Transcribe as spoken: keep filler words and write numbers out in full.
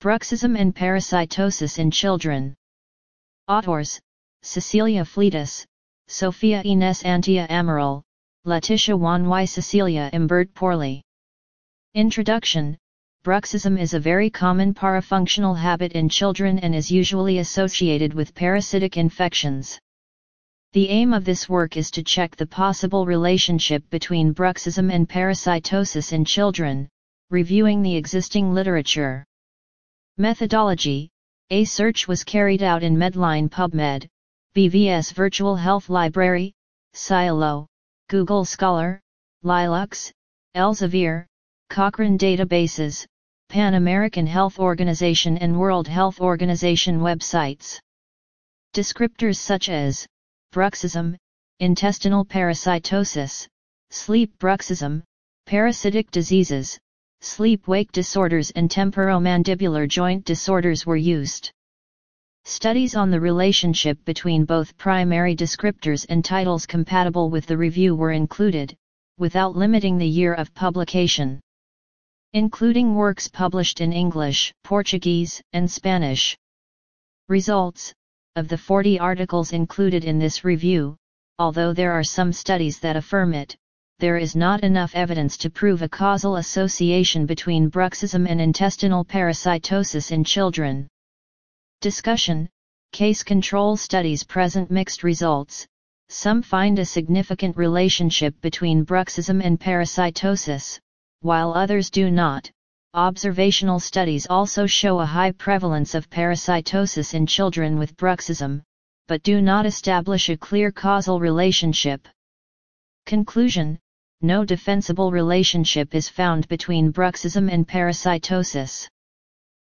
Bruxism and parasitosis in children. Autors: Cecilia Fleitas, Sofia Ines Antia Amaral, Letitia Juan y Cecilia Imbert Porley. Introduction: Bruxism is a very common parafunctional habit in children and is usually associated with parasitic infections. The aim of this work is to check the possible relationship between bruxism and parasitosis in children, reviewing the existing literature. Methodology: A search was carried out in Medline PubMed, B V S Virtual Health Library, Scielo, Google Scholar, Lilux, Elsevier, Cochrane databases, Pan American Health Organization and World Health Organization websites. Descriptors such as bruxism, intestinal parasitosis, sleep bruxism, parasitic diseases, sleep-wake disorders and temporomandibular joint disorders were used. Studies on the relationship between both primary descriptors and titles compatible with the review were included, without limiting the year of publication. Including works published in English, Portuguese, and Spanish. Results: of the forty articles included in this review, although there are some studies that affirm it, there is not enough evidence to prove a causal association between bruxism and intestinal parasitosis in children. Discussion: Case control studies present mixed results. Some find a significant relationship between bruxism and parasitosis, while others do not. Observational studies also show a high prevalence of parasitosis in children with bruxism, but do not establish a clear causal relationship. Conclusion: No defensible relationship is found between bruxism and parasitosis.